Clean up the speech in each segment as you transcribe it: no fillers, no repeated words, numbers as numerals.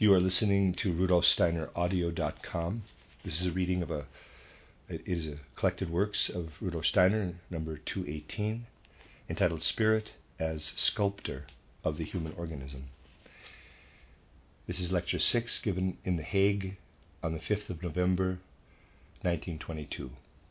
You are listening to RudolfSteinerAudio.com. This is a reading of it is a collected works of Rudolf Steiner, number 218, entitled Spirit as Sculptor of the Human Organism. This is lecture 6, given in The Hague on the 5th of November, 1922.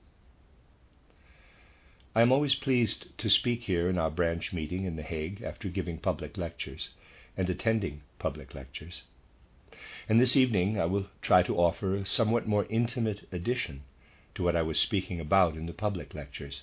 I am always pleased to speak here in our branch meeting in The Hague after giving public lectures and attending public lectures. And this evening I will try to offer a somewhat more intimate addition to what I was speaking about in the public lectures.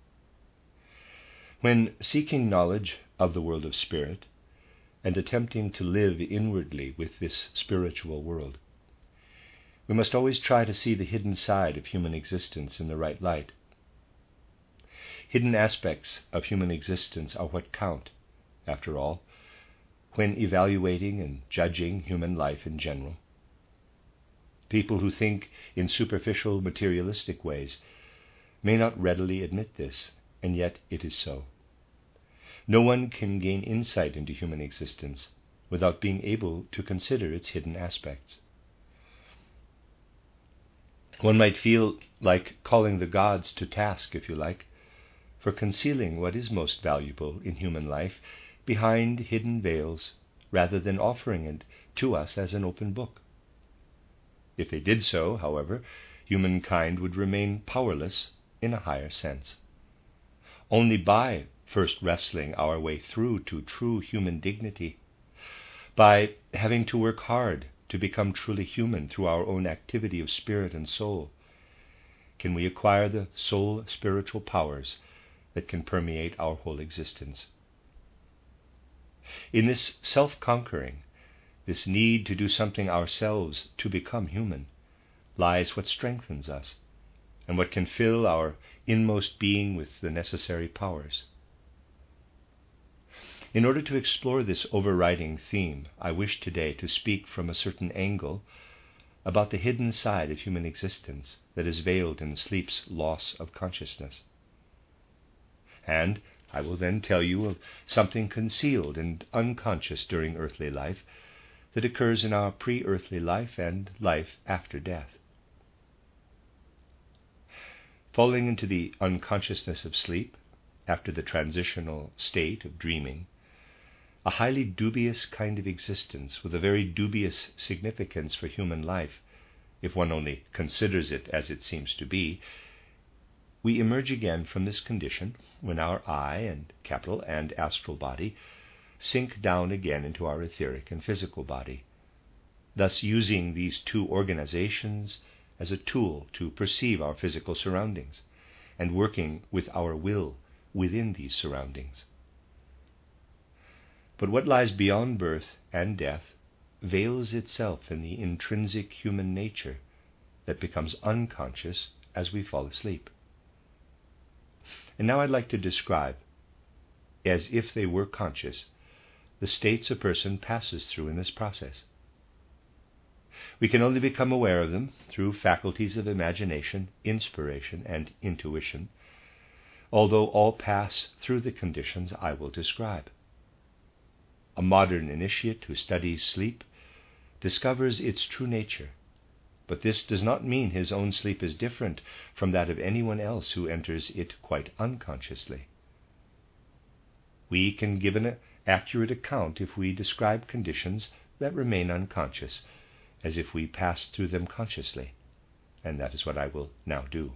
When seeking knowledge of the world of spirit and attempting to live inwardly with this spiritual world, we must always try to see the hidden side of human existence in the right light. Hidden aspects of human existence are what count, after all, when evaluating and judging human life in general. People who think in superficial materialistic ways may not readily admit this, and yet it is so. No one can gain insight into human existence without being able to consider its hidden aspects. One might feel like calling the gods to task, if you like, for concealing what is most valuable in human life behind hidden veils, rather than offering it to us as an open book. If they did so, however, humankind would remain powerless in a higher sense. Only by first wrestling our way through to true human dignity, by having to work hard to become truly human through our own activity of spirit and soul, can we acquire the soul spiritual powers that can permeate our whole existence. In this self-conquering, this need to do something ourselves to become human, lies what strengthens us and what can fill our inmost being with the necessary powers. In order to explore this overriding theme, I wish today to speak from a certain angle about the hidden side of human existence that is veiled in sleep's loss of consciousness. And I will then tell you of something concealed and unconscious during earthly life that occurs in our pre-earthly life and life after death. Falling into the unconsciousness of sleep, after the transitional state of dreaming, a highly dubious kind of existence with a very dubious significance for human life, if one only considers it as it seems to be, we emerge again from this condition when our I and astral body sink down again into our etheric and physical body, thus using these two organizations as a tool to perceive our physical surroundings and working with our will within these surroundings. But what lies beyond birth and death veils itself in the intrinsic human nature that becomes unconscious as we fall asleep. And now I'd like to describe, as if they were conscious, the states a person passes through in this process. We can only become aware of them through faculties of imagination, inspiration, and intuition, although all pass through the conditions I will describe. A modern initiate who studies sleep discovers its true nature, but this does not mean his own sleep is different from that of anyone else who enters it quite unconsciously. We can give an accurate account if we describe conditions that remain unconscious, as if we passed through them consciously, and that is what I will now do.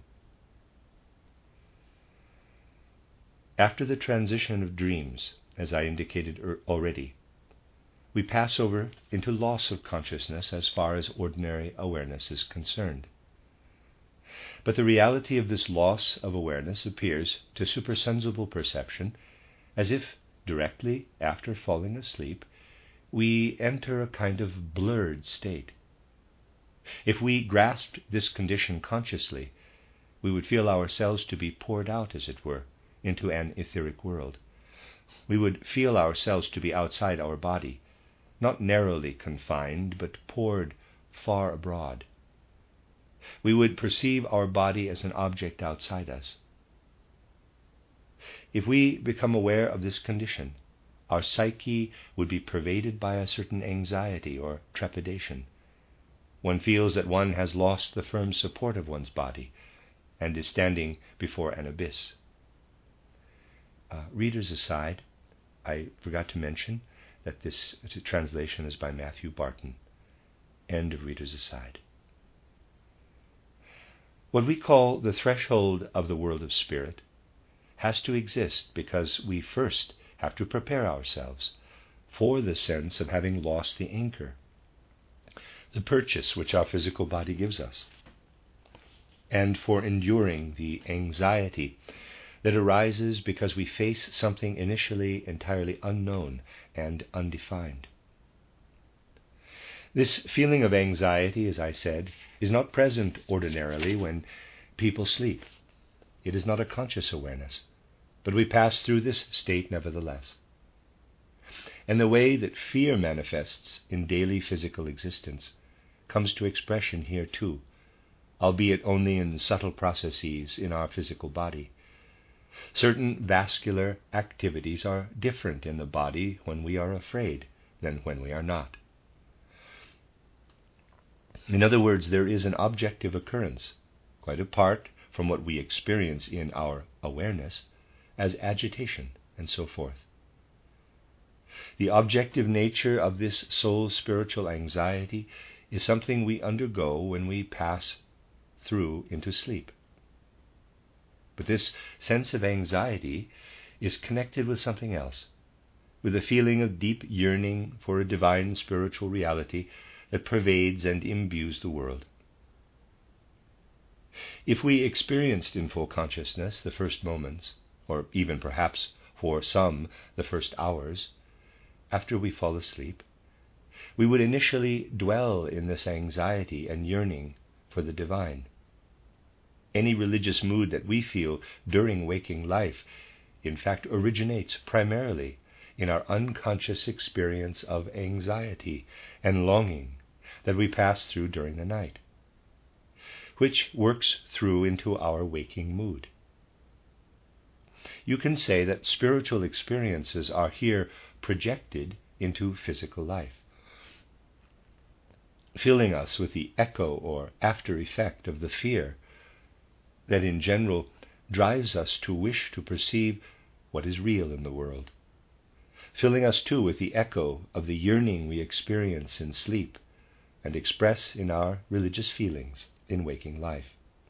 After the transition of dreams, as I indicated already, we pass over into loss of consciousness as far as ordinary awareness is concerned. But the reality of this loss of awareness appears to supersensible perception as if, directly after falling asleep, we enter a kind of blurred state. If we grasped this condition consciously, we would feel ourselves to be poured out, as it were, into an etheric world. We would feel ourselves to be outside our body, not narrowly confined, but poured far abroad. We would perceive our body as an object outside us. If we become aware of this condition, our psyche would be pervaded by a certain anxiety or trepidation. One feels that one has lost the firm support of one's body and is standing before an abyss. Readers aside, I forgot to mention that this translation is by Matthew Barton. End of readers aside. What we call the threshold of the world of spirit has to exist because we first have to prepare ourselves for the sense of having lost the anchor, the purchase which our physical body gives us, and for enduring the anxiety that arises because we face something initially entirely unknown and undefined. This feeling of anxiety, as I said, is not present ordinarily when people sleep. It is not a conscious awareness, but we pass through this state nevertheless. And the way that fear manifests in daily physical existence comes to expression here too, albeit only in subtle processes in our physical body. Certain vascular activities are different in the body when we are afraid than when we are not. In other words, there is an objective occurrence, quite apart from what we experience in our awareness, as agitation and so forth. The objective nature of this soul spiritual anxiety is something we undergo when we pass through into sleep. But this sense of anxiety is connected with something else, with a feeling of deep yearning for a divine spiritual reality that pervades and imbues the world. If we experienced in full consciousness the first moments, or even perhaps for some the first hours, after we fall asleep, we would initially dwell in this anxiety and yearning for the divine. Any religious mood that we feel during waking life, in fact, originates primarily in our unconscious experience of anxiety and longing that we pass through during the night, which works through into our waking mood. You can say that spiritual experiences are here projected into physical life, filling us with the echo or after effect of the fear that in general drives us to wish to perceive what is real in the world, filling us too with the echo of the yearning we experience in sleep and express in our religious feelings in waking life.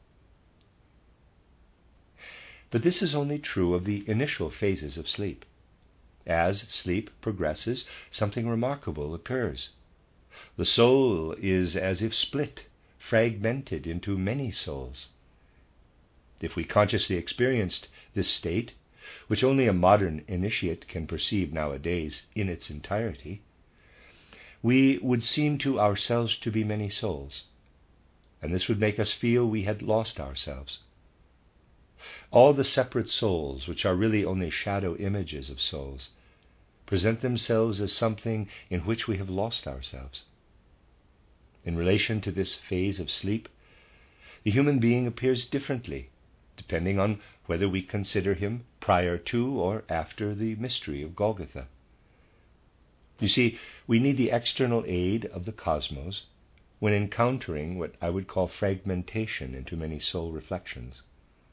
But this is only true of the initial phases of sleep. As sleep progresses, something remarkable occurs. The soul is as if split, fragmented into many souls. If we consciously experienced this state, which only a modern initiate can perceive nowadays in its entirety, we would seem to ourselves to be many souls, and this would make us feel we had lost ourselves. All the separate souls, which are really only shadow images of souls, present themselves as something in which we have lost ourselves. In relation to this phase of sleep, the human being appears differently, depending on whether we consider him prior to or after the mystery of Golgotha. You see, we need the external aid of the cosmos when encountering what I would call fragmentation into many soul reflections.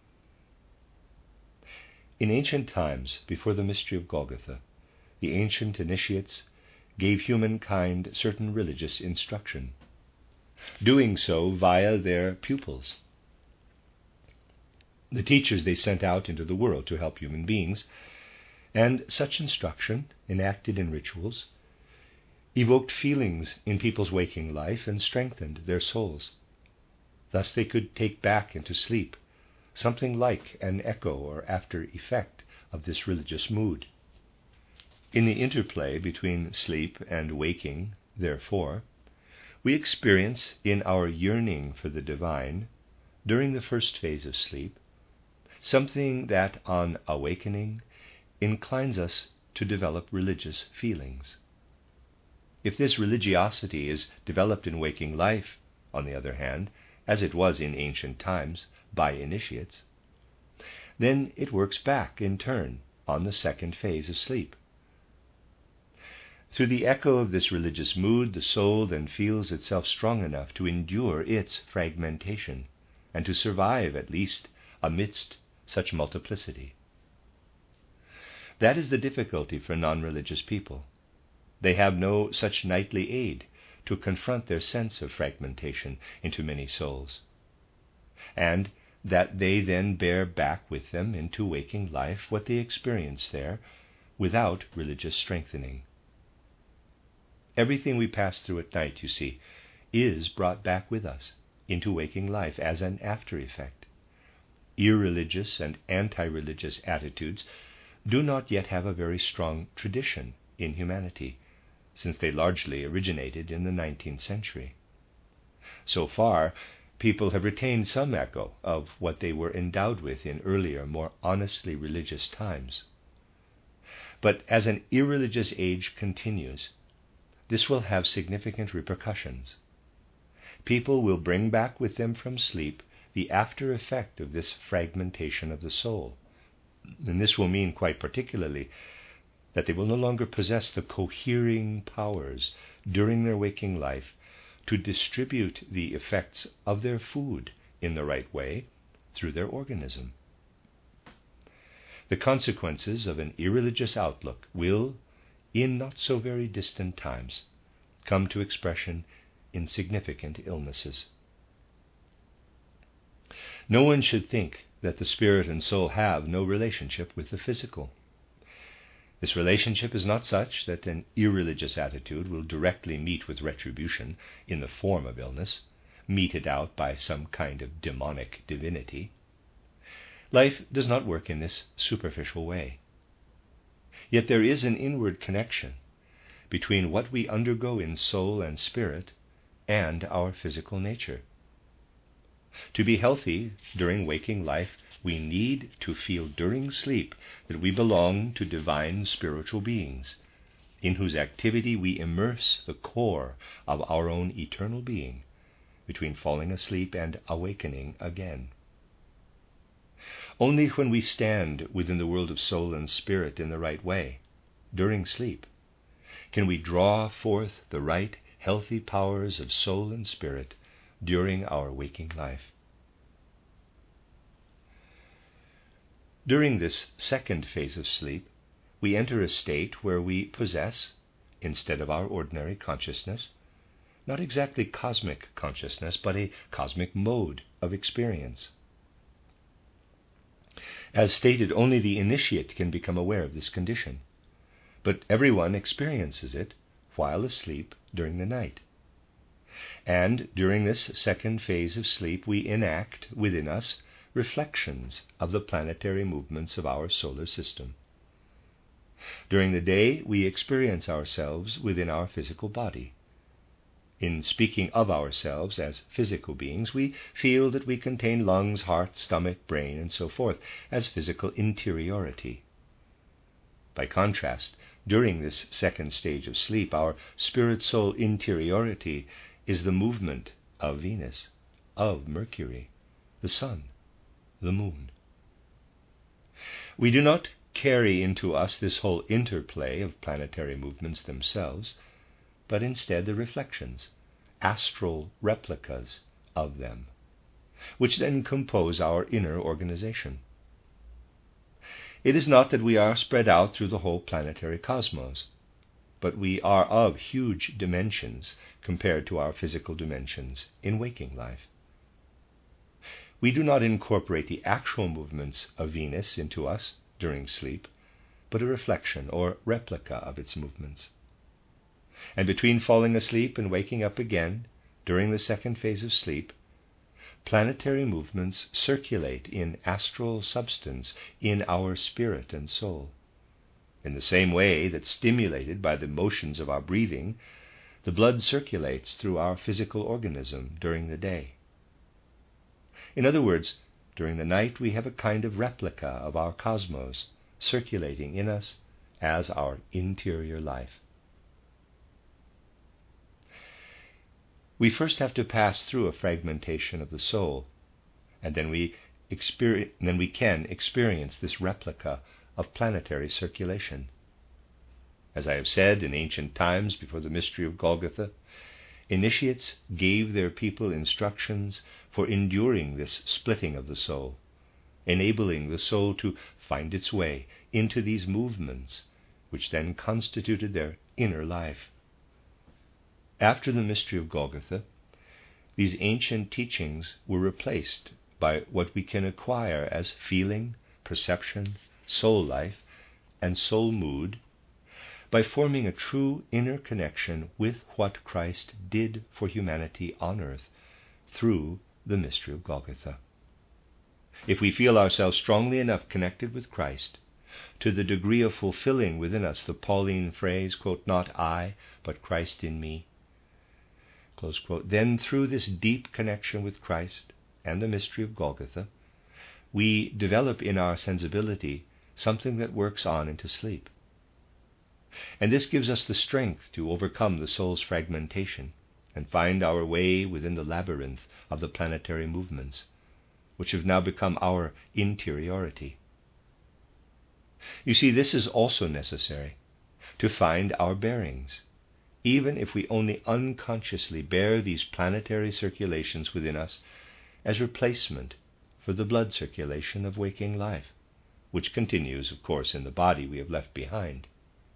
In ancient times, before the mystery of Golgotha, the ancient initiates gave humankind certain religious instruction, doing so via their pupils, the teachers they sent out into the world to help human beings, and such instruction, enacted in rituals, evoked feelings in people's waking life and strengthened their souls. Thus they could take back into sleep something like an echo or after effect of this religious mood. In the interplay between sleep and waking, therefore, we experience in our yearning for the divine, during the first phase of sleep, something that, on awakening, inclines us to develop religious feelings. If this religiosity is developed in waking life, on the other hand, as it was in ancient times by initiates, then it works back in turn on the second phase of sleep. Through the echo of this religious mood, the soul then feels itself strong enough to endure its fragmentation, and to survive, at least, amidst such multiplicity. That is the difficulty for non-religious people. They have no such nightly aid to confront their sense of fragmentation into many souls, and that they then bear back with them into waking life what they experience there without religious strengthening. Everything we pass through at night, you see, is brought back with us into waking life as an after effect. Irreligious and anti-religious attitudes do not yet have a very strong tradition in humanity, since they largely originated in the 19th century. So far, people have retained some echo of what they were endowed with in earlier, more honestly religious times. But as an irreligious age continues, this will have significant repercussions. People will bring back with them from sleep the after effect of this fragmentation of the soul. And this will mean quite particularly that they will no longer possess the cohering powers during their waking life to distribute the effects of their food in the right way through their organism. The consequences of an irreligious outlook will, in not so very distant times, come to expression in significant illnesses. No one should think that the spirit and soul have no relationship with the physical. This relationship is not such that an irreligious attitude will directly meet with retribution in the form of illness, meted out by some kind of demonic divinity. Life does not work in this superficial way. Yet there is an inward connection between what we undergo in soul and spirit and our physical nature. To be healthy during waking life, we need to feel during sleep that we belong to divine spiritual beings, in whose activity we immerse the core of our own eternal being between falling asleep and awakening again. Only when we stand within the world of soul and spirit in the right way, during sleep, can we draw forth the right, healthy powers of soul and spirit during our waking life. During this second phase of sleep, we enter a state where we possess, instead of our ordinary consciousness, not exactly cosmic consciousness, but a cosmic mode of experience. As stated, only the initiate can become aware of this condition, but everyone experiences it while asleep during the night. And during this second phase of sleep, we enact within us reflections of the planetary movements of our solar system. During the day, we experience ourselves within our physical body. In speaking of ourselves as physical beings, we feel that we contain lungs, heart, stomach, brain, and so forth, as physical interiority. By contrast, during this second stage of sleep, our spirit-soul interiority is the movement of Venus, of Mercury, the Sun, the Moon. We do not carry into us this whole interplay of planetary movements themselves, but instead the reflections, astral replicas of them, which then compose our inner organization. It is not that we are spread out through the whole planetary cosmos, but we are of huge dimensions compared to our physical dimensions in waking life. We do not incorporate the actual movements of Venus into us during sleep, but a reflection or replica of its movements. And between falling asleep and waking up again, during the second phase of sleep, planetary movements circulate in astral substance in our spirit and soul. In the same way that, stimulated by the motions of our breathing, the blood circulates through our physical organism during the day. In other words, during the night we have a kind of replica of our cosmos circulating in us as our interior life. We first have to pass through a fragmentation of the soul, and then we can experience this replica of planetary circulation. As I have said, in ancient times, before the mystery of Golgotha, initiates gave their people instructions for enduring this splitting of the soul, enabling the soul to find its way into these movements, which then constituted their inner life. After the mystery of Golgotha, these ancient teachings were replaced by what we can acquire as feeling, perception, soul life, and soul mood, by forming a true inner connection with what Christ did for humanity on earth through the mystery of Golgotha. If we feel ourselves strongly enough connected with Christ, to the degree of fulfilling within us the Pauline phrase, quote, "Not I, but Christ in me," close quote, then through this deep connection with Christ and the mystery of Golgotha, we develop in our sensibility something that works on into sleep. And this gives us the strength to overcome the soul's fragmentation and find our way within the labyrinth of the planetary movements, which have now become our interiority. You see, this is also necessary to find our bearings, even if we only unconsciously bear these planetary circulations within us as replacement for the blood circulation of waking life, which continues, of course, in the body we have left behind.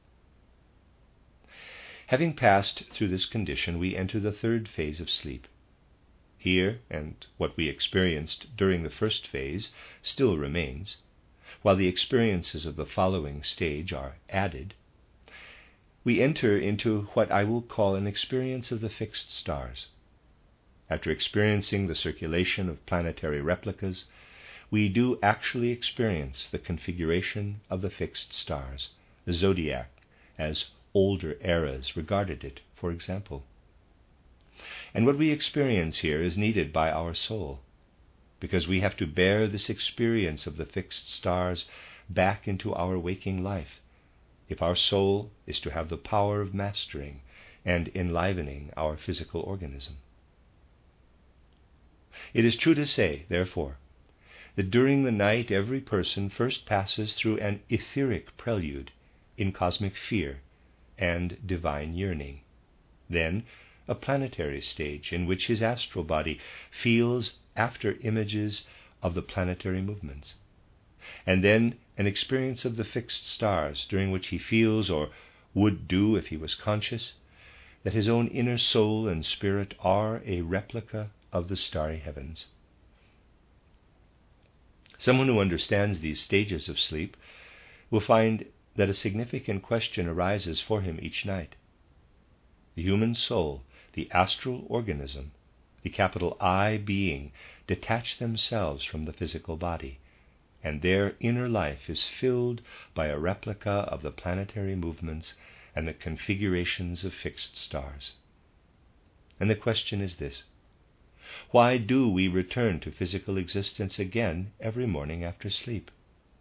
Having passed through this condition, we enter the third phase of sleep. Here, and what we experienced during the first phase still remains, while the experiences of the following stage are added, we enter into what I will call an experience of the fixed stars. After experiencing the circulation of planetary replicas, we do actually experience the configuration of the fixed stars, the zodiac, as older eras regarded it, for example. And what we experience here is needed by our soul, because we have to bear this experience of the fixed stars back into our waking life, if our soul is to have the power of mastering and enlivening our physical organism. It is true to say, therefore, that during the night every person first passes through an etheric prelude in cosmic fear and divine yearning, then a planetary stage in which his astral body feels after images of the planetary movements, and then an experience of the fixed stars during which he feels, or would do if he was conscious, that his own inner soul and spirit are a replica of the starry heavens. Someone who understands these stages of sleep will find that a significant question arises for him each night. The human soul, the astral organism, the capital I being, detach themselves from the physical body, and their inner life is filled by a replica of the planetary movements and the configurations of fixed stars. And the question is this: why do we return to physical existence again every morning after sleep?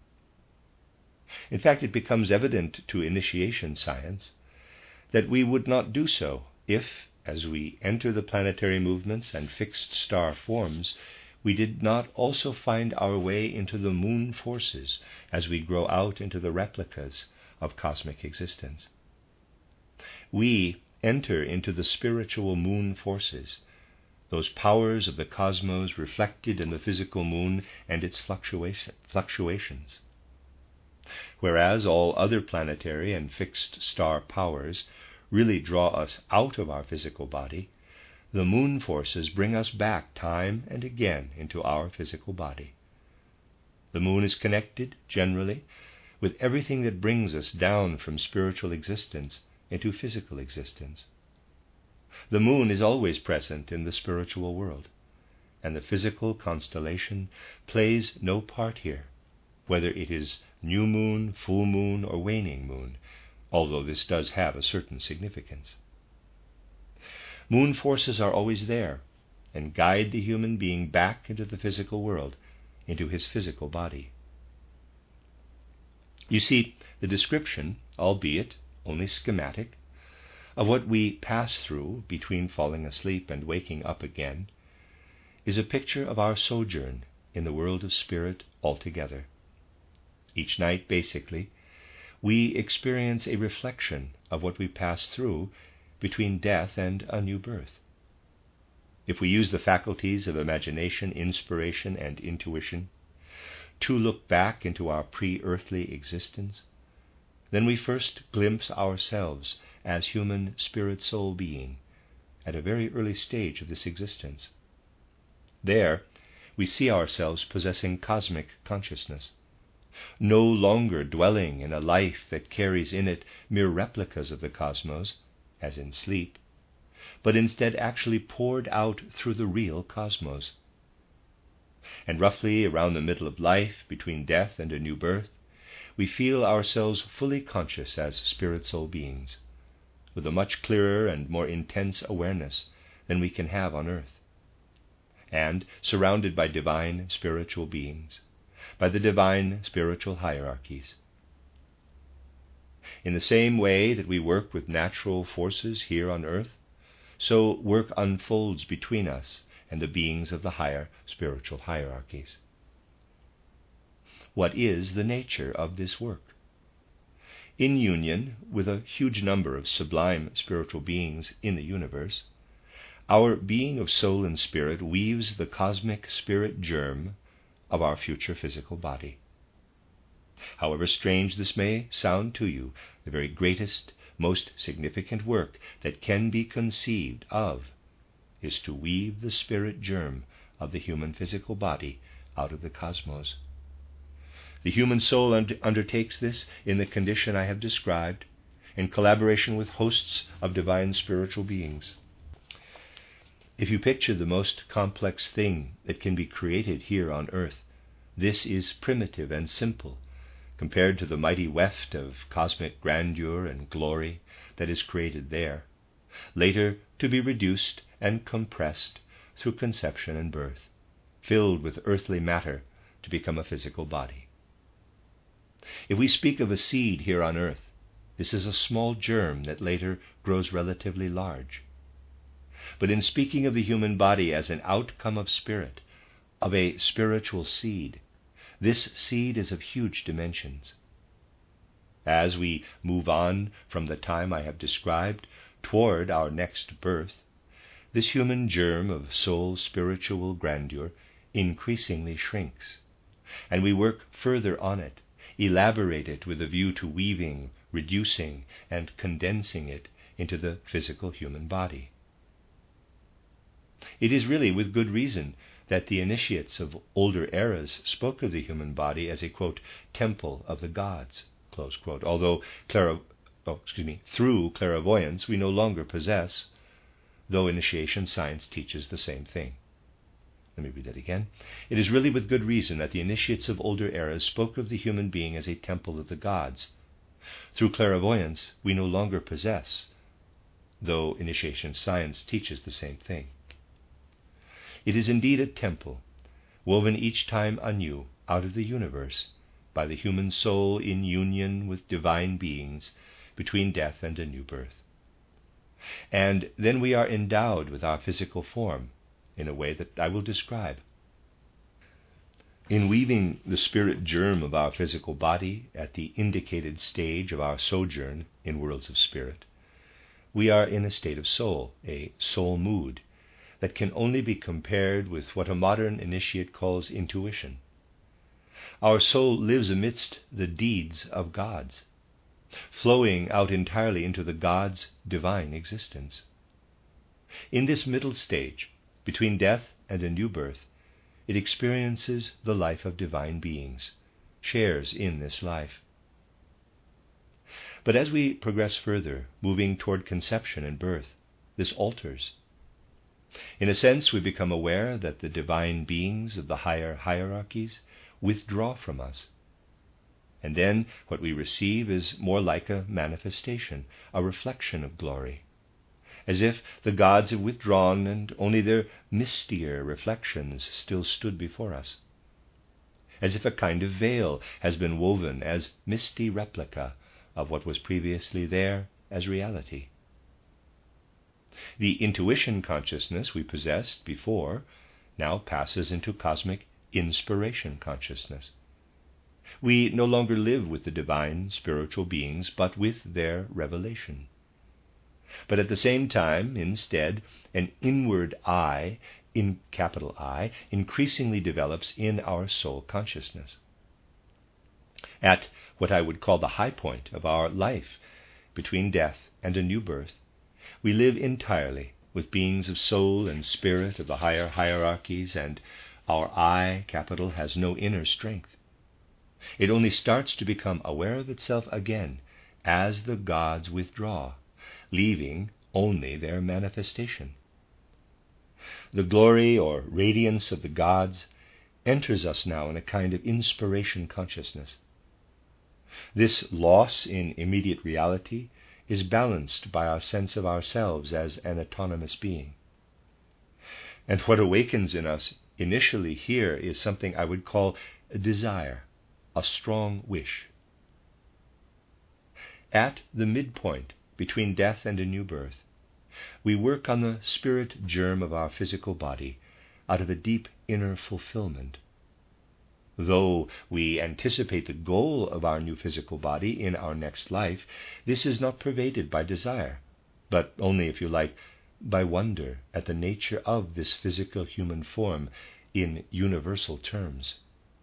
In fact, it becomes evident to initiation science that we would not do so if, as we enter the planetary movements and fixed star forms, we did not also find our way into the moon forces as we grow out into the replicas of cosmic existence. We enter into the spiritual moon forces, those powers of the cosmos reflected in the physical moon and its fluctuations. Whereas all other planetary and fixed star powers really draw us out of our physical body, the moon forces bring us back time and again into our physical body. The moon is connected, generally, with everything that brings us down from spiritual existence into physical existence. The moon is always present in the spiritual world, and the physical constellation plays no part here, whether it is new moon, full moon, or waning moon, although this does have a certain significance. Moon forces are always there and guide the human being back into the physical world, into his physical body. You see, the description, albeit only schematic, of what we pass through between falling asleep and waking up again is a picture of our sojourn in the world of spirit altogether. Each night, basically, we experience a reflection of what we pass through between death and a new birth. If we use the faculties of imagination, inspiration, and intuition to look back into our pre-earthly existence, then we first glimpse ourselves as human spirit-soul being at a very early stage of this existence. There, we see ourselves possessing cosmic consciousness, no longer dwelling in a life that carries in it mere replicas of the cosmos, as in sleep, but instead actually poured out through the real cosmos. And roughly around the middle of life, between death and a new birth, we feel ourselves fully conscious as spirit-soul beings, with a much clearer and more intense awareness than we can have on earth, and surrounded by divine spiritual beings, by the divine spiritual hierarchies. In the same way that we work with natural forces here on earth, so work unfolds between us and the beings of the higher spiritual hierarchies. What is the nature of this work? In union with a huge number of sublime spiritual beings in the universe, our being of soul and spirit weaves the cosmic spirit germ of our future physical body. However strange this may sound to you, the very greatest, most significant work that can be conceived of is to weave the spirit germ of the human physical body out of the cosmos. The human soul undertakes this in the condition I have described, in collaboration with hosts of divine spiritual beings. If you picture the most complex thing that can be created here on earth, this is primitive and simple compared to the mighty weft of cosmic grandeur and glory that is created there, later to be reduced and compressed through conception and birth, filled with earthly matter to become a physical body. If we speak of a seed here on earth, this is a small germ that later grows relatively large. But in speaking of the human body as an outcome of spirit, of a spiritual seed, this seed is of huge dimensions. As we move on from the time I have described toward our next birth, this human germ of soul spiritual grandeur increasingly shrinks, and we work further on it, elaborate it with a view to weaving, reducing, and condensing it into the physical human body. It is really with good reason that the initiates of older eras spoke of the human body as a, quote, temple of the gods, close quote, although through clairvoyance we no longer possess, though initiation science teaches the same thing. Let me read that again. It is really with good reason that the initiates of older eras spoke of the human being as a temple of the gods. Through clairvoyance we no longer possess, though initiation science teaches the same thing. It is indeed a temple, woven each time anew out of the universe by the human soul in union with divine beings between death and a new birth. And then we are endowed with our physical form in a way that I will describe. In weaving the spirit germ of our physical body at the indicated stage of our sojourn in worlds of spirit, we are in a state of soul, a soul mood, that can only be compared with what a modern initiate calls intuition. Our soul lives amidst the deeds of gods, flowing out entirely into the God's divine existence. In this middle stage, between death and a new birth, it experiences the life of divine beings, shares in this life. But as we progress further, moving toward conception and birth, this alters. In a sense, we become aware that the divine beings of the higher hierarchies withdraw from us. And then what we receive is more like a manifestation, a reflection of glory, as if the gods have withdrawn and only their mistier reflections still stood before us, as if a kind of veil has been woven as misty replica of what was previously there as reality. The intuition consciousness we possessed before now passes into cosmic inspiration consciousness. We no longer live with the divine spiritual beings, but with their revelation. But at the same time, instead, an inward I, in capital I, increasingly develops in our soul consciousness. At what I would call the high point of our life, between death and a new birth, we live entirely with beings of soul and spirit of the higher hierarchies, and our I, capital, has no inner strength. It only starts to become aware of itself again as the gods withdraw, leaving only their manifestation. The glory or radiance of the gods enters us now in a kind of inspiration consciousness. This loss in immediate reality is balanced by our sense of ourselves as an autonomous being. And what awakens in us initially here is something I would call a desire, a strong wish. At the midpoint between death and a new birth, we work on the spirit germ of our physical body out of a deep inner fulfillment. Though we anticipate the goal of our new physical body in our next life, this is not pervaded by desire, but only, if you like, by wonder at the nature of this physical human form in universal terms.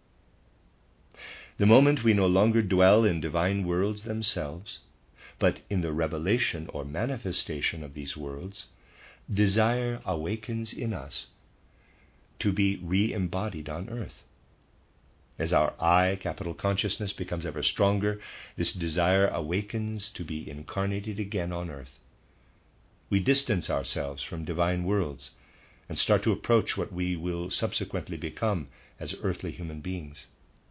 The moment we no longer dwell in divine worlds themselves, but in the revelation or manifestation of these worlds, desire awakens in us to be re-embodied on earth. As our I, capital consciousness, becomes ever stronger, this desire awakens to be incarnated again on earth. We distance ourselves from divine worlds and start to approach what we will subsequently become as earthly human beings.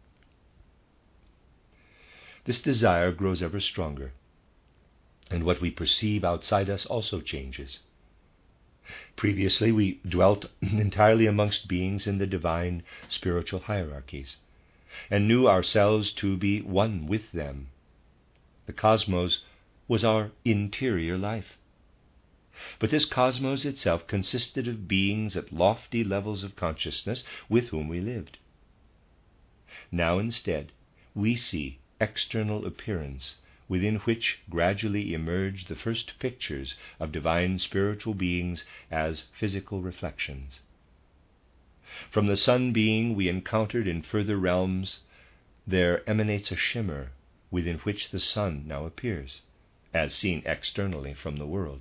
This desire grows ever stronger, and what we perceive outside us also changes. Previously, we dwelt entirely amongst beings in the divine spiritual hierarchies, and knew ourselves to be one with them. The cosmos was our interior life. But this cosmos itself consisted of beings at lofty levels of consciousness with whom we lived. Now instead, we see external appearance within which gradually emerge the first pictures of divine spiritual beings as physical reflections. From the sun being we encountered in further realms, there emanates a shimmer within which the sun now appears, as seen externally from the world.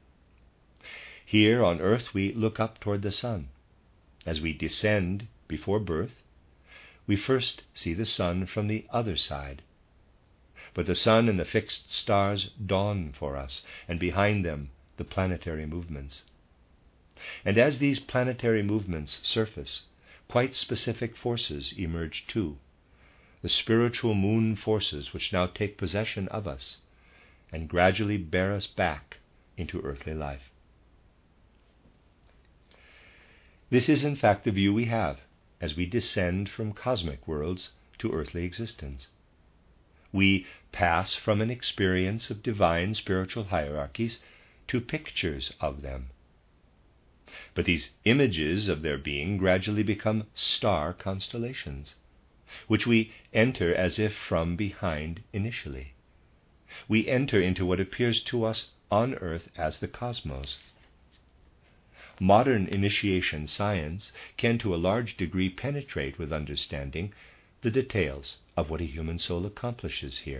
Here on earth we look up toward the sun. As we descend before birth, we first see the sun from the other side. But the sun and the fixed stars dawn for us, and behind them the planetary movements. And as these planetary movements surface, quite specific forces emerge too, the spiritual moon forces which now take possession of us and gradually bear us back into earthly life. This is in fact the view we have as we descend from cosmic worlds to earthly existence. We pass from an experience of divine spiritual hierarchies to pictures of them. But these images of their being gradually become star constellations, which we enter as if from behind initially. We enter into what appears to us on earth as the cosmos. Modern initiation science can to a large degree penetrate with understanding the details of what a human soul accomplishes here.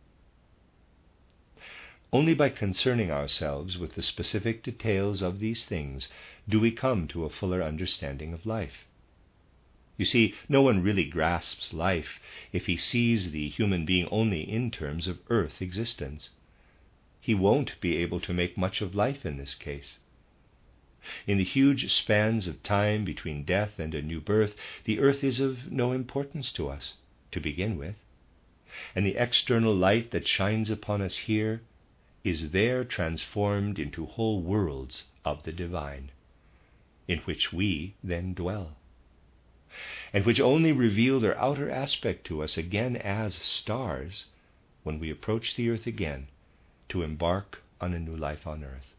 Only by concerning ourselves with the specific details of these things do we come to a fuller understanding of life. You see, no one really grasps life if he sees the human being only in terms of earth existence. He won't be able to make much of life in this case. In the huge spans of time between death and a new birth, the earth is of no importance to us, to begin with, and the external light that shines upon us here is there transformed into whole worlds of the divine, in which we then dwell, and which only reveal their outer aspect to us again as stars when we approach the earth again to embark on a new life on earth.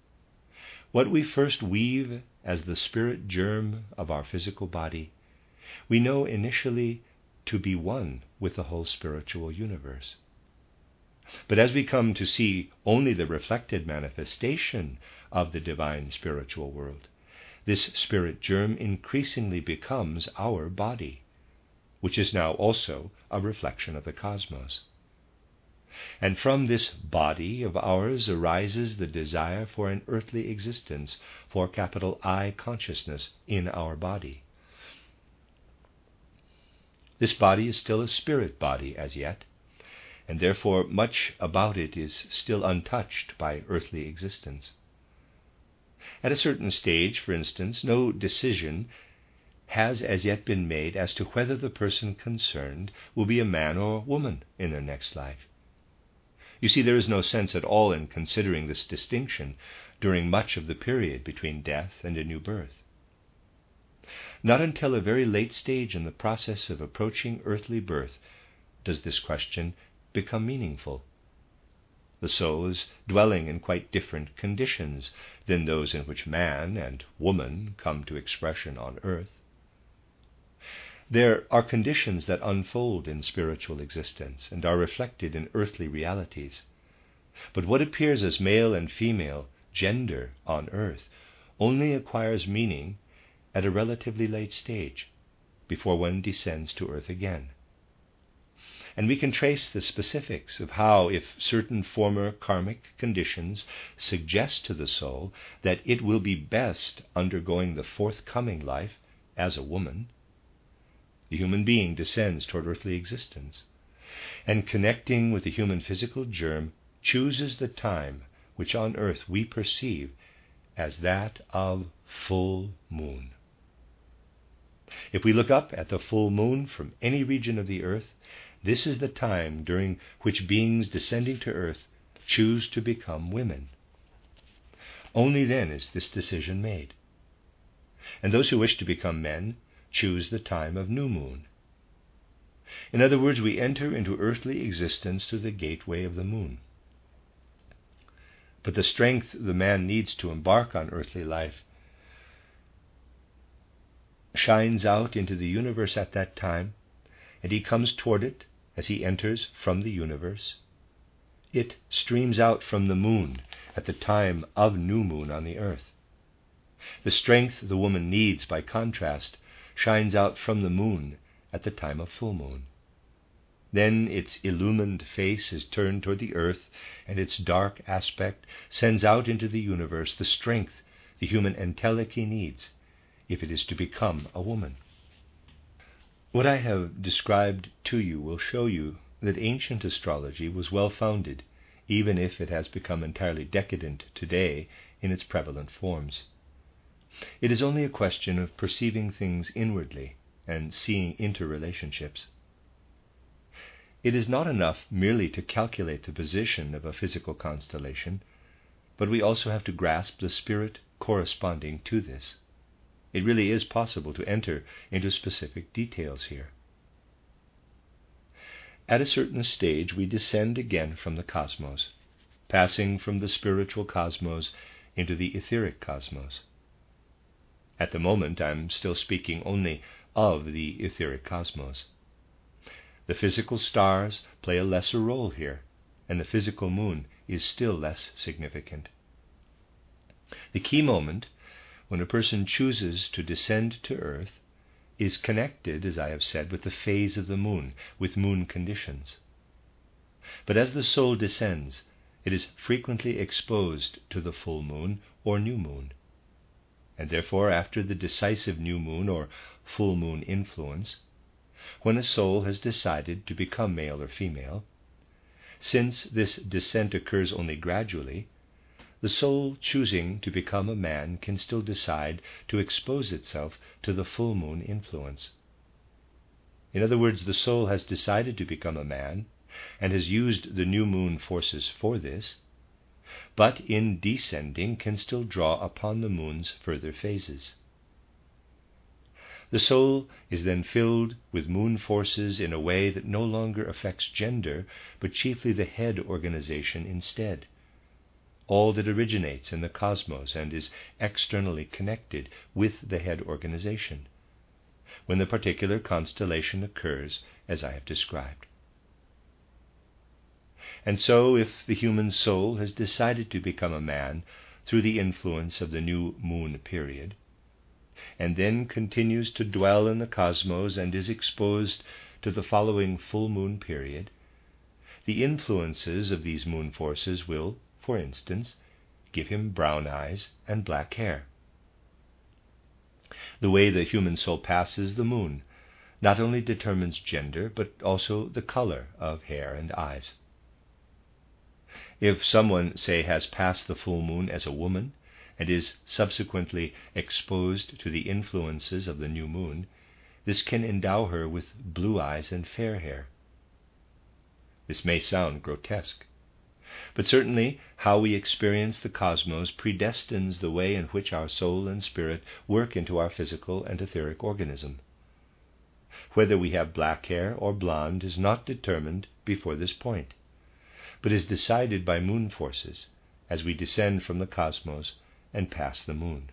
What we first weave as the spirit germ of our physical body we know initially to be one with the whole spiritual universe. But as we come to see only the reflected manifestation of the divine spiritual world, this spirit germ increasingly becomes our body, which is now also a reflection of the cosmos. And from this body of ours arises the desire for an earthly existence, for capital I consciousness in our body. This body is still a spirit body as yet, and therefore much about it is still untouched by earthly existence. At a certain stage, for instance, no decision has as yet been made as to whether the person concerned will be a man or woman in their next life. You see, there is no sense at all in considering this distinction during much of the period between death and a new birth. Not until a very late stage in the process of approaching earthly birth does this question become meaningful. The soul is dwelling in quite different conditions than those in which man and woman come to expression on earth. There are conditions that unfold in spiritual existence and are reflected in earthly realities. But what appears as male and female gender on earth only acquires meaning at a relatively late stage, before one descends to earth again. And we can trace the specifics of how, if certain former karmic conditions suggest to the soul that it will be best undergoing the forthcoming life as a woman, the human being descends toward earthly existence, and connecting with the human physical germ, chooses the time which on earth we perceive as that of full moon. If we look up at the full moon from any region of the earth, this is the time during which beings descending to earth choose to become women. Only then is this decision made. And those who wish to become men choose the time of new moon. In other words, we enter into earthly existence through the gateway of the moon. But the strength the man needs to embark on earthly life shines out into the universe at that time, and he comes toward it as he enters from the universe. It streams out from the moon at the time of new moon on the earth. The strength the woman needs, by contrast, shines out from the moon at the time of full moon. Then its illumined face is turned toward the earth, and its dark aspect sends out into the universe the strength the human entelechy needs if it is to become a woman. What I have described to you will show you that ancient astrology was well founded, even if it has become entirely decadent today in its prevalent forms. It is only a question of perceiving things inwardly and seeing interrelationships. It is not enough merely to calculate the position of a physical constellation, but we also have to grasp the spirit corresponding to this. It really is possible to enter into specific details here. At a certain stage, we descend again from the cosmos, passing from the spiritual cosmos into the etheric cosmos. At the moment, I'm still speaking only of the etheric cosmos. The physical stars play a lesser role here, and the physical moon is still less significant. The key moment, when a person chooses to descend to earth, is connected, as I have said, with the phase of the moon, with moon conditions. But as the soul descends, it is frequently exposed to the full moon or new moon. And therefore, after the decisive new moon or full moon influence, when a soul has decided to become male or female, since this descent occurs only gradually, the soul choosing to become a man can still decide to expose itself to the full moon influence. In other words, the soul has decided to become a man and has used the new moon forces for this, but in descending can still draw upon the moon's further phases. The soul is then filled with moon forces in a way that no longer affects gender, but chiefly the head organization instead, all that originates in the cosmos and is externally connected with the head organization. when the particular constellation occurs as I have described. And so, if the human soul has decided to become a man through the influence of the new moon period, and then continues to dwell in the cosmos and is exposed to the following full moon period, the influences of these moon forces will, for instance, give him brown eyes and black hair. The way the human soul passes the moon not only determines gender, but also the color of hair and eyes. If someone, say, has passed the full moon as a woman and is subsequently exposed to the influences of the new moon, this can endow her with blue eyes and fair hair. This may sound grotesque, but certainly how we experience the cosmos predestines the way in which our soul and spirit work into our physical and etheric organism. Whether we have black hair or blonde is not determined before this point, but is decided by moon forces as we descend from the cosmos and pass the moon.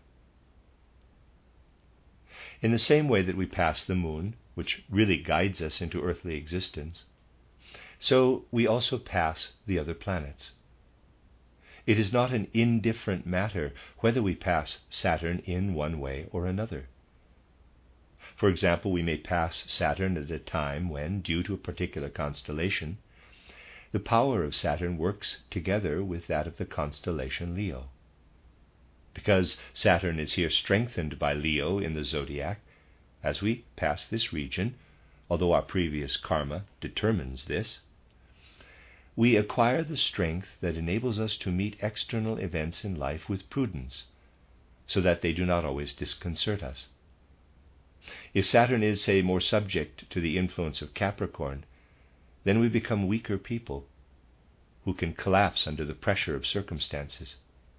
In the same way that we pass the moon, which really guides us into earthly existence, so we also pass the other planets. It is not an indifferent matter whether we pass Saturn in one way or another. For example, we may pass Saturn at a time when, due to a particular constellation, the power of Saturn works together with that of the constellation Leo. Because Saturn is here strengthened by Leo in the zodiac, as we pass this region, although our previous karma determines this, we acquire the strength that enables us to meet external events in life with prudence, so that they do not always disconcert us. If Saturn is, say, more subject to the influence of Capricorn, then we become weaker people who can collapse under the pressure of circumstances.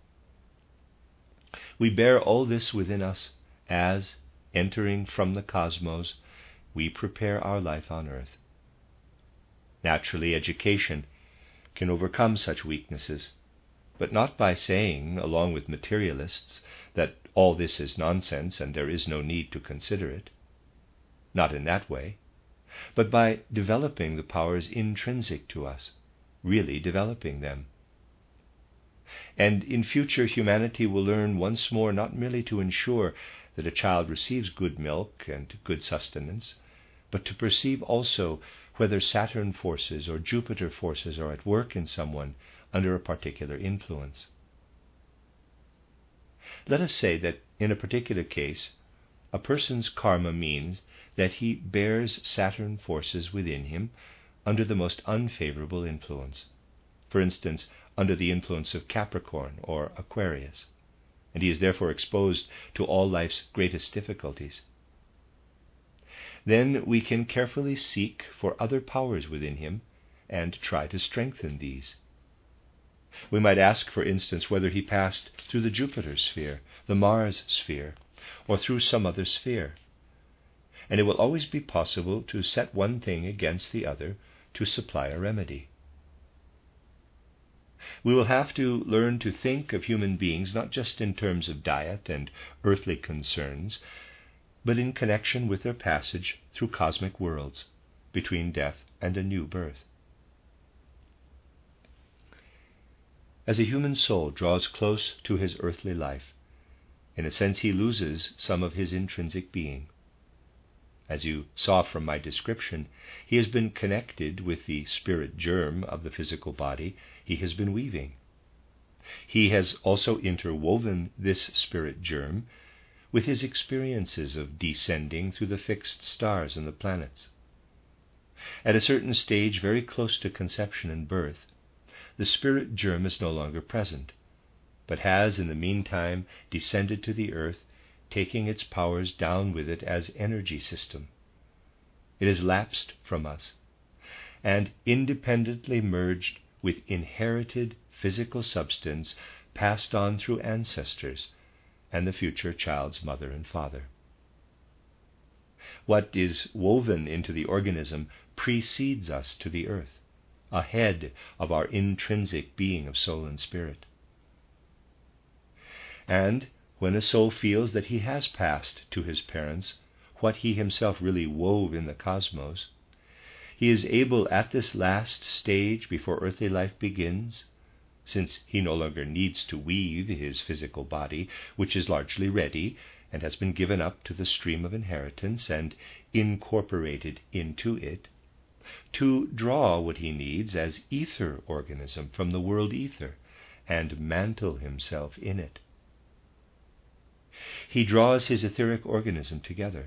We bear all this within us as, entering from the cosmos, we prepare our life on earth. Naturally, education can overcome such weaknesses, but not by saying, along with materialists, that all this is nonsense and there is no need to consider it. Not in that way, but by developing the powers intrinsic to us, really developing them. And in future, humanity will learn once more not merely to ensure that a child receives good milk and good sustenance, but to perceive also whether Saturn forces or Jupiter forces are at work in someone under a particular influence. Let us say that in a particular case, a person's karma means that he bears Saturn forces within him under the most unfavorable influence, for instance, under the influence of Capricorn or Aquarius, and he is therefore exposed to all life's greatest difficulties. Then we can carefully seek for other powers within him and try to strengthen these. We might ask, for instance, whether he passed through the Jupiter sphere, the Mars sphere, or through some other sphere. And it will always be possible to set one thing against the other to supply a remedy. We will have to learn to think of human beings not just in terms of diet and earthly concerns, but in connection with their passage through cosmic worlds, between death and a new birth. As a human soul draws close to his earthly life, in a sense he loses some of his intrinsic being. As you saw from my description, he has been connected with the spirit germ of the physical body he has been weaving. He has also interwoven this spirit germ with his experiences of descending through the fixed stars and the planets. At a certain stage, very close to conception and birth, the spirit germ is no longer present, but has in the meantime descended to the earth, taking its powers down with it as energy system. It has lapsed from us, and independently merged with inherited physical substance passed on through ancestors and the future child's mother and father. What is woven into the organism precedes us to the earth, ahead of our intrinsic being of soul and spirit. And when a soul feels that he has passed to his parents what he himself really wove in the cosmos, he is able at this last stage before earthly life begins, since he no longer needs to weave his physical body, which is largely ready and has been given up to the stream of inheritance and incorporated into it, to draw what he needs as ether organism from the world ether and mantle himself in it. He draws his etheric organism together.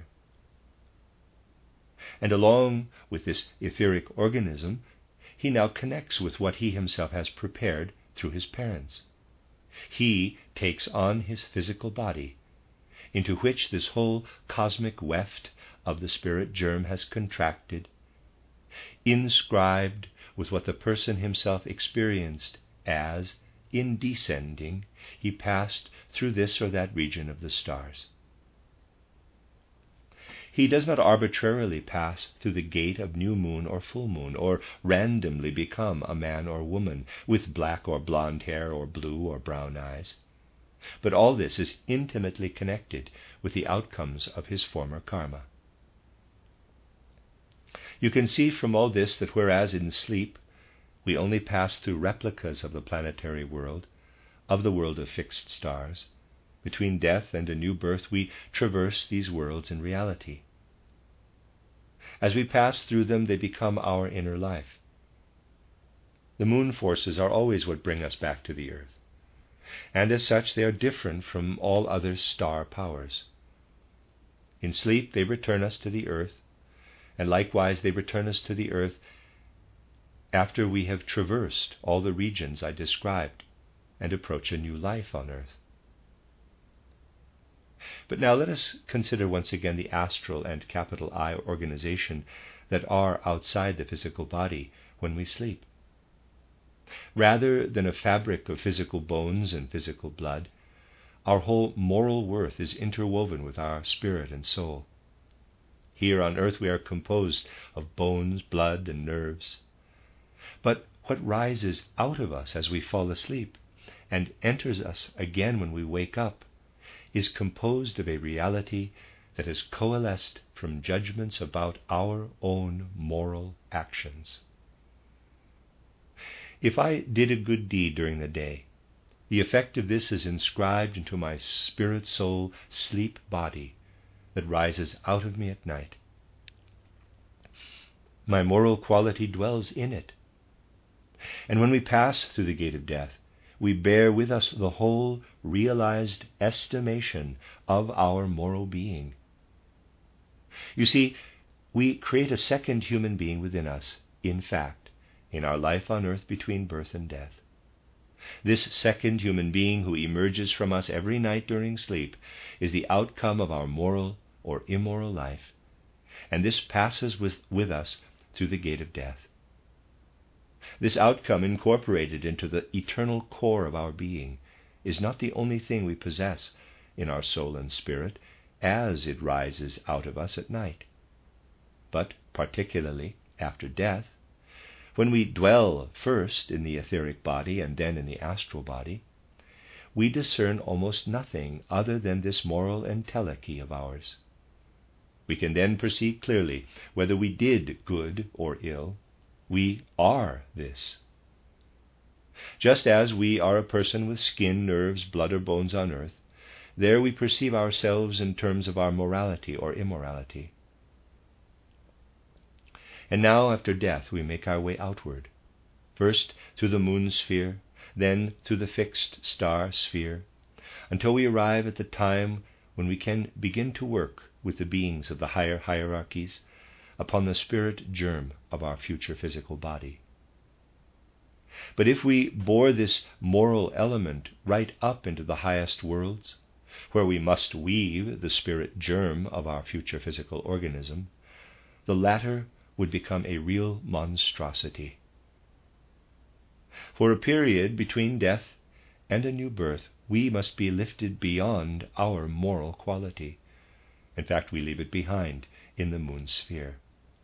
And along with this etheric organism, he now connects with what he himself has prepared through his parents. He takes on his physical body, into which this whole cosmic weft of the spirit germ has contracted, inscribed with what the person himself experienced as, in descending, he passed through this or that region of the stars. He does not arbitrarily pass through the gate of new moon or full moon, or randomly become a man or woman with black or blonde hair or blue or brown eyes. But all this is intimately connected with the outcomes of his former karma. You can see from all this that whereas in sleep we only pass through replicas of the planetary world, of the world of fixed stars, between death and a new birth we traverse these worlds in reality. As we pass through them, they become our inner life. The moon forces are always what bring us back to the earth, and as such they are different from all other star powers. In sleep they return us to the earth, and likewise they return us to the earth after we have traversed all the regions I described and approach a new life on earth. But now let us consider once again the astral and capital I organization that are outside the physical body when we sleep. Rather than a fabric of physical bones and physical blood, our whole moral worth is interwoven with our spirit and soul. Here on earth we are composed of bones, blood, and nerves. But what rises out of us as we fall asleep and enters us again when we wake up is composed of a reality that has coalesced from judgments about our own moral actions. If I did a good deed during the day, the effect of this is inscribed into my spirit soul sleep body that rises out of me at night. My moral quality dwells in it. And when we pass through the gate of death, we bear with us the whole realized estimation of our moral being. You see, we create a second human being within us, in fact, in our life on earth between birth and death. This second human being who emerges from us every night during sleep is the outcome of our moral or immoral life, and this passes with us through the gate of death. This outcome, incorporated into the eternal core of our being, is not the only thing we possess in our soul and spirit as it rises out of us at night, but particularly after death, when we dwell first in the etheric body and then in the astral body, we discern almost nothing other than this moral entelechy of ours. We can then perceive clearly whether we did good or ill. We are this. Just as we are a person with skin, nerves, blood, or bones on earth, there we perceive ourselves in terms of our morality or immorality. And now, after death, we make our way outward, first through the moon sphere, then through the fixed star sphere, until we arrive at the time when we can begin to work with the beings of the higher hierarchies upon the spirit germ of our future physical body. But if we bore this moral element right up into the highest worlds, where we must weave the spirit germ of our future physical organism, the latter would become a real monstrosity. For a period between death and a new birth, we must be lifted beyond our moral quality. In fact, we leave it behind in the moon sphere.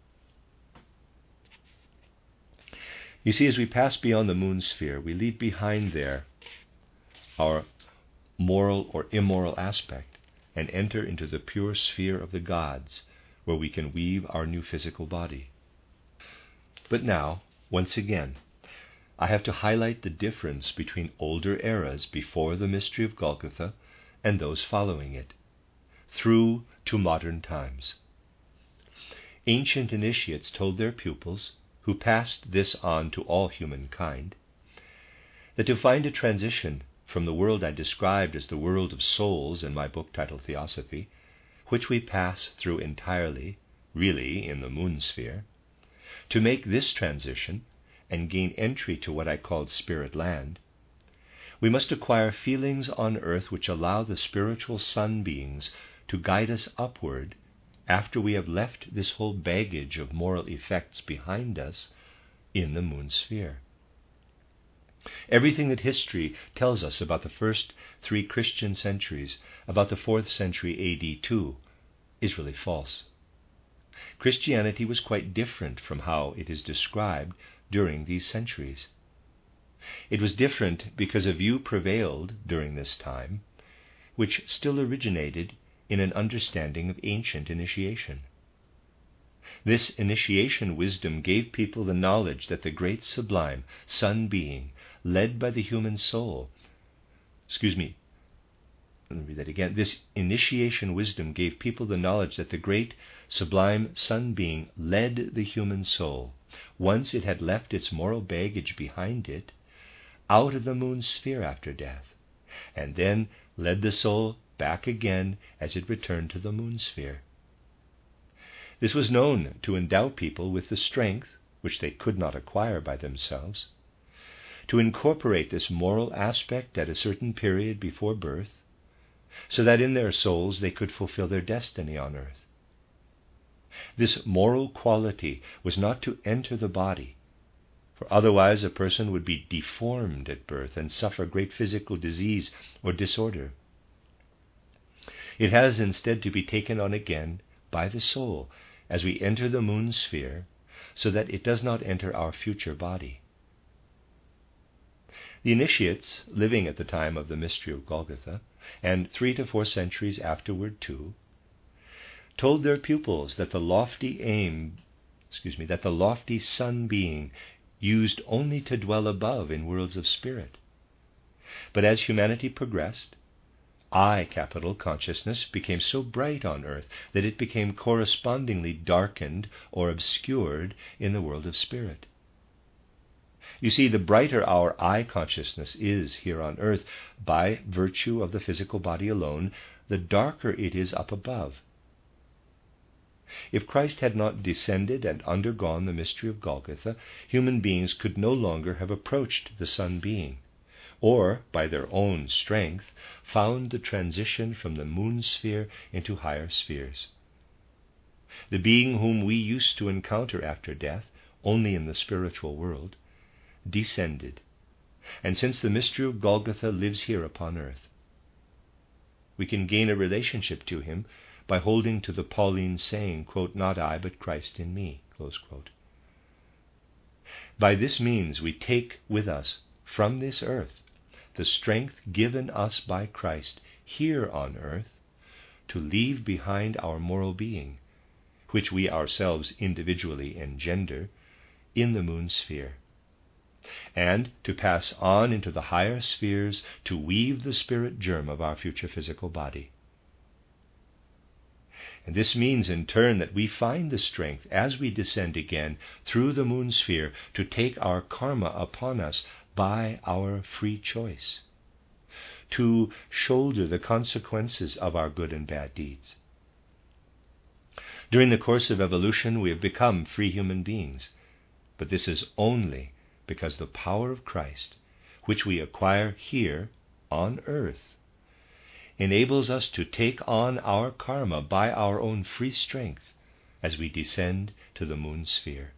You see, as we pass beyond the moon sphere, we leave behind there our moral or immoral aspect, and enter into the pure sphere of the gods, where we can weave our new physical body. But now, once again, I have to highlight the difference between older eras before the mystery of Golgotha and those following it, through to modern times. Ancient initiates told their pupils, who passed this on to all humankind, that to find a transition from the world I described as the world of souls in my book titled Theosophy, which we pass through entirely, really in the moon sphere, to make this transition and gain entry to what I called spirit land, we must acquire feelings on earth which allow the spiritual sun beings to guide us upward after we have left this whole baggage of moral effects behind us in the moon sphere. Everything that history tells us about the first 3 Christian centuries, about the 4th century AD too, is really false. Christianity was quite different from how it is described during these centuries. It was different because a view prevailed during this time, which still originated in an understanding of ancient initiation. This initiation wisdom gave people the knowledge that the great sublime sun being, led by the human soul, This initiation wisdom gave people the knowledge that the great sublime sun being led the human soul, once it had left its moral baggage behind it, out of the moon sphere after death, and then led the soul back again as it returned to the moon sphere. This was known to endow people with the strength, which they could not acquire by themselves, to incorporate this moral aspect at a certain period before birth, so that in their souls they could fulfill their destiny on earth. This moral quality was not to enter the body, for otherwise a person would be deformed at birth and suffer great physical disease or disorder. It has instead to be taken on again by the soul as we enter the moon sphere, so that it does not enter our future body. The initiates, living at the time of the mystery of Golgotha, and 3 to 4 centuries afterward too, told their pupils that the lofty sun being used only to dwell above in worlds of spirit. But as humanity progressed, consciousness became so bright on earth that it became correspondingly darkened or obscured in the world of spirit. You see, the brighter our I consciousness is here on earth, by virtue of the physical body alone, the darker it is up above. If Christ had not descended and undergone the mystery of Golgotha, human beings could no longer have approached the sun being, or, by their own strength, found the transition from the moon sphere into higher spheres. The being whom we used to encounter after death, only in the spiritual world, descended, and since the mystery of Golgotha lives here upon earth, we can gain a relationship to him by holding to the Pauline saying, quote, "Not I, but Christ in me," close quote. By this means we take with us from this earth the strength given us by Christ here on earth to leave behind our moral being, which we ourselves individually engender, in the moon sphere, and to pass on into the higher spheres to weave the spirit germ of our future physical body. And this means in turn that we find the strength as we descend again through the moon sphere to take our karma upon us by our free choice, to shoulder the consequences of our good and bad deeds. During the course of evolution, we have become free human beings, but this is only because the power of Christ, which we acquire here on earth, enables us to take on our karma by our own free strength as we descend to the moon sphere.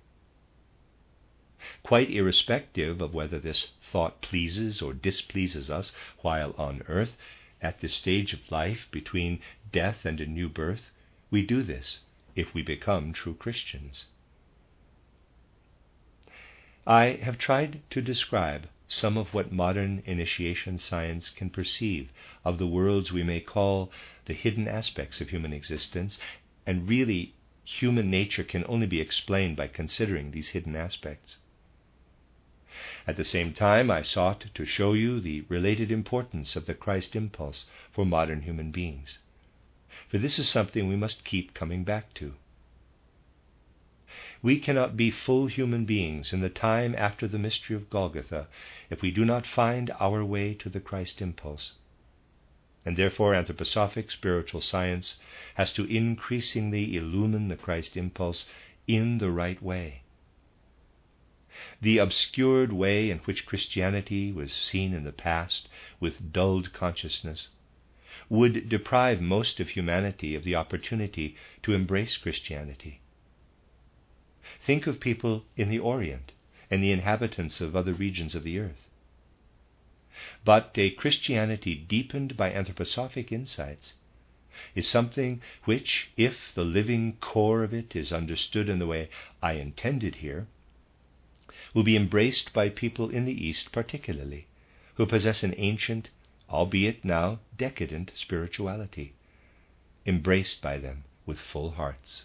Quite irrespective of whether this thought pleases or displeases us while on earth, at this stage of life between death and a new birth, we do this if we become true Christians. I have tried to describe some of what modern initiation science can perceive of the worlds we may call the hidden aspects of human existence, and really human nature can only be explained by considering these hidden aspects. At the same time, I sought to show you the related importance of the Christ impulse for modern human beings, for this is something we must keep coming back to. We cannot be full human beings in the time after the mystery of Golgotha if we do not find our way to the Christ impulse. And therefore anthroposophic spiritual science has to increasingly illumine the Christ impulse in the right way. The obscured way in which Christianity was seen in the past with dulled consciousness would deprive most of humanity of the opportunity to embrace Christianity. Think of people in the Orient and the inhabitants of other regions of the earth. But a Christianity deepened by anthroposophic insights is something which, if the living core of it is understood in the way I intended here, will be embraced by people in the East particularly, who possess an ancient, albeit now decadent, spirituality, embraced by them with full hearts.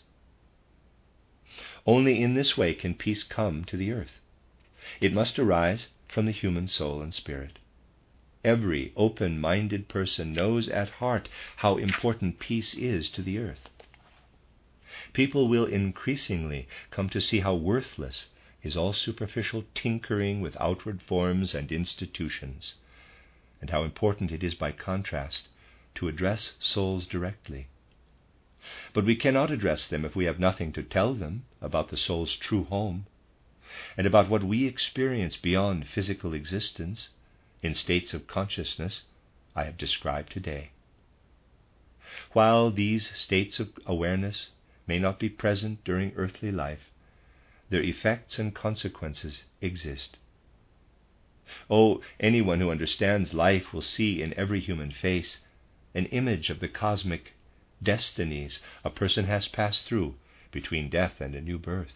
Only in this way can peace come to the earth. It must arise from the human soul and spirit. Every open-minded person knows at heart how important peace is to the earth. People will increasingly come to see how worthless is all superficial tinkering with outward forms and institutions, and how important it is by contrast to address souls directly. But we cannot address them if we have nothing to tell them about the soul's true home, and about what we experience beyond physical existence in states of consciousness I have described today. While these states of awareness may not be present during earthly life, their effects and consequences exist. Oh, anyone who understands life will see in every human face an image of the cosmic destinies a person has passed through between death and a new birth.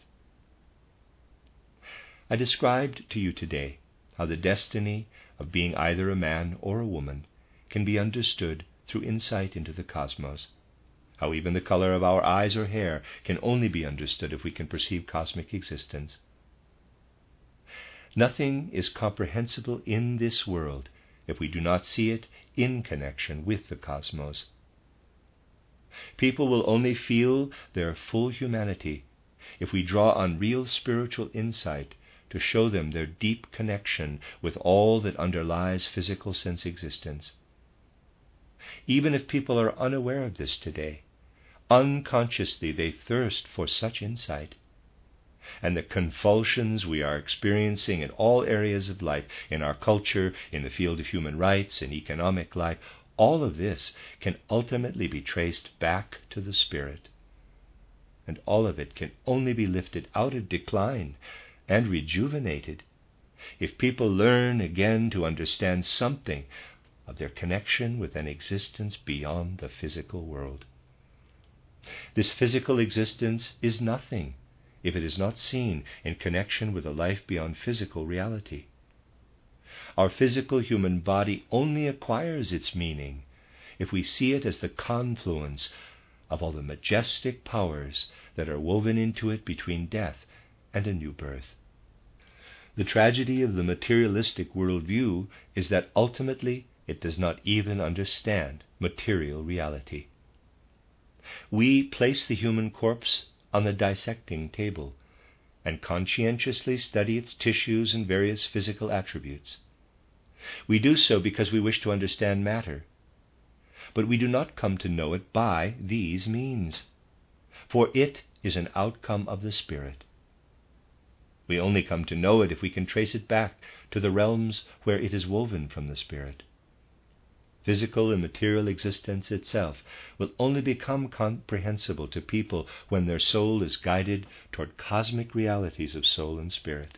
I described to you today how the destiny of being either a man or a woman can be understood through insight into the cosmos, how even the color of our eyes or hair can only be understood if we can perceive cosmic existence. Nothing is comprehensible in this world if we do not see it in connection with the cosmos. People will only feel their full humanity if we draw on real spiritual insight to show them their deep connection with all that underlies physical sense existence. Even if people are unaware of this today, unconsciously they thirst for such insight. And the convulsions we are experiencing in all areas of life, in our culture, in the field of human rights, in economic life, all of this can ultimately be traced back to the Spirit. And all of it can only be lifted out of decline and rejuvenated if people learn again to understand something of their connection with an existence beyond the physical world. This physical existence is nothing if it is not seen in connection with a life beyond physical reality. Our physical human body only acquires its meaning if we see it as the confluence of all the majestic powers that are woven into it between death and a new birth. The tragedy of the materialistic worldview is that ultimately it does not even understand material reality. We place the human corpse on the dissecting table and conscientiously study its tissues and various physical attributes. We do so because we wish to understand matter, but we do not come to know it by these means, for it is an outcome of the Spirit. We only come to know it if we can trace it back to the realms where it is woven from the Spirit. Physical and material existence itself will only become comprehensible to people when their soul is guided toward cosmic realities of soul and spirit.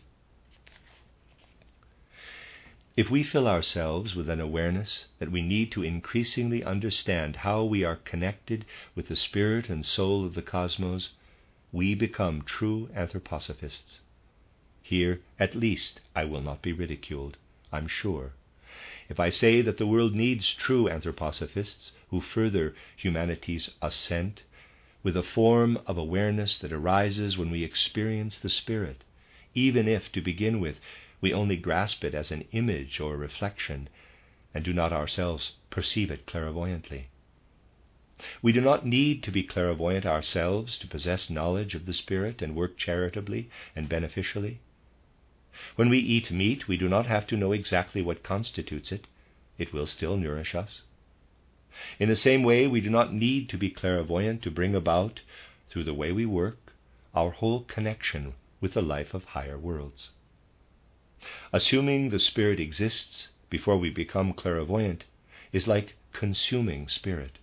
If we fill ourselves with an awareness that we need to increasingly understand how we are connected with the spirit and soul of the cosmos, we become true anthroposophists. Here, at least, I will not be ridiculed. I'm sure, if I say that the world needs true anthroposophists who further humanity's ascent with a form of awareness that arises when we experience the Spirit, even if, to begin with, we only grasp it as an image or reflection and do not ourselves perceive it clairvoyantly. We do not need to be clairvoyant ourselves to possess knowledge of the Spirit and work charitably and beneficially. When we eat meat, we do not have to know exactly what constitutes it. It will still nourish us. In the same way, we do not need to be clairvoyant to bring about, through the way we work, our whole connection with the life of higher worlds. Assuming the Spirit exists before we become clairvoyant is like consuming Spirit.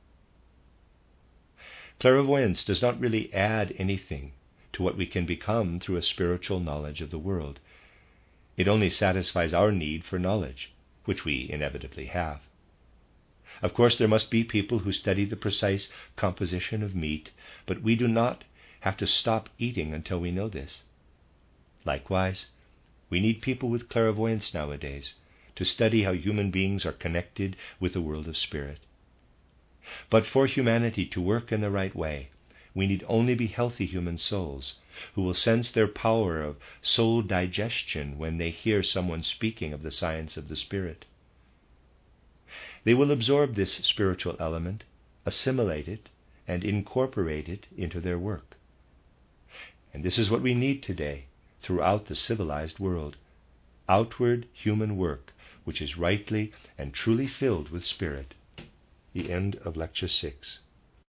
Clairvoyance does not really add anything to what we can become through a spiritual knowledge of the world. It only satisfies our need for knowledge, which we inevitably have. Of course, there must be people who study the precise composition of meat, but we do not have to stop eating until we know this. Likewise, we need people with clairvoyance nowadays to study how human beings are connected with the world of spirit. But for humanity to work in the right way, we need only be healthy human souls who will sense their power of soul digestion when they hear someone speaking of the science of the Spirit. They will absorb this spiritual element, assimilate it, and incorporate it into their work. And this is what we need today throughout the civilized world: outward human work which is rightly and truly filled with Spirit. The end of Lecture 6.